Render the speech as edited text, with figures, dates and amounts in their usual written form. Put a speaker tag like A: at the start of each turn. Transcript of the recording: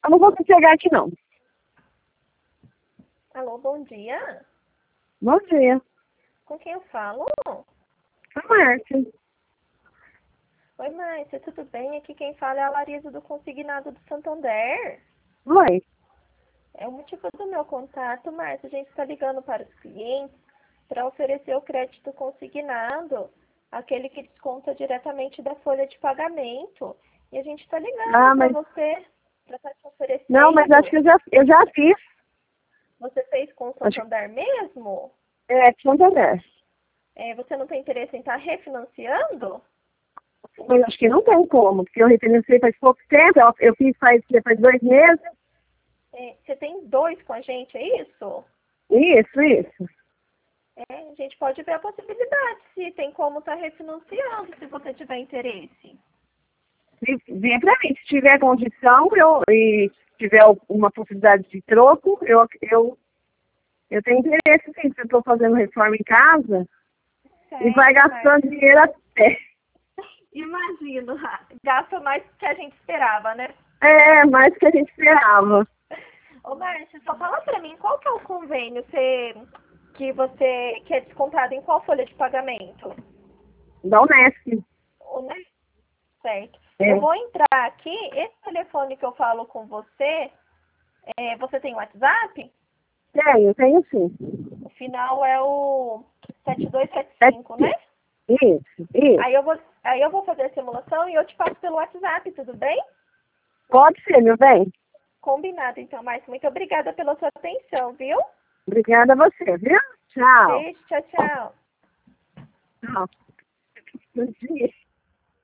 A: Eu não vou pegar aqui, não.
B: Alô, bom dia.
A: Bom dia.
B: Com quem eu falo?
A: A Márcia.
B: Oi, Márcia, tudo bem? Aqui quem fala é a Larisa do Consignado do Santander.
A: Oi.
B: É o motivo do meu contato, Márcia. A gente está ligando para os clientes para oferecer o crédito consignado, aquele que desconta diretamente da folha de pagamento. E a gente está ligando para você, para estar te oferecendo.
A: Não, mas acho que eu já fiz.
B: Você fez com o Santander mesmo?
A: É, Santander.
B: Você não tem interesse em estar refinanciando?
A: Mas acho que não tem como, porque eu refinanciei faz pouco tempo, eu fiz faz 2 meses.
B: Você tem 2 com a gente, é isso?
A: Isso.
B: A gente pode ver a possibilidade, se tem como estar refinanciando, se você tiver interesse.
A: Vem pra mim, se tiver condição e tiver uma possibilidade de troco, eu tenho interesse sim, porque eu estou fazendo reforma em casa e vai gastando dinheiro até.
B: Imagino, gasta mais do que a gente esperava, né?
A: É, mais do que a gente esperava.
B: Ô, Márcia, só fala pra mim, qual que é o convênio que é descontado em qual folha de pagamento?
A: Da Unesp.
B: O né? Certo.
A: É.
B: Eu vou entrar aqui, esse telefone que eu falo com você, você tem WhatsApp?
A: Tenho sim.
B: O final é o 7275, né?
A: Isso.
B: Aí eu vou fazer a simulação e eu te passo pelo WhatsApp, tudo bem?
A: Pode ser, meu bem.
B: Combinado, então, Márcia. Muito obrigada pela sua atenção, viu?
A: Obrigada a você, viu? Tchau.
B: Beijo, tchau, tchau.
A: Tchau. Bom dia.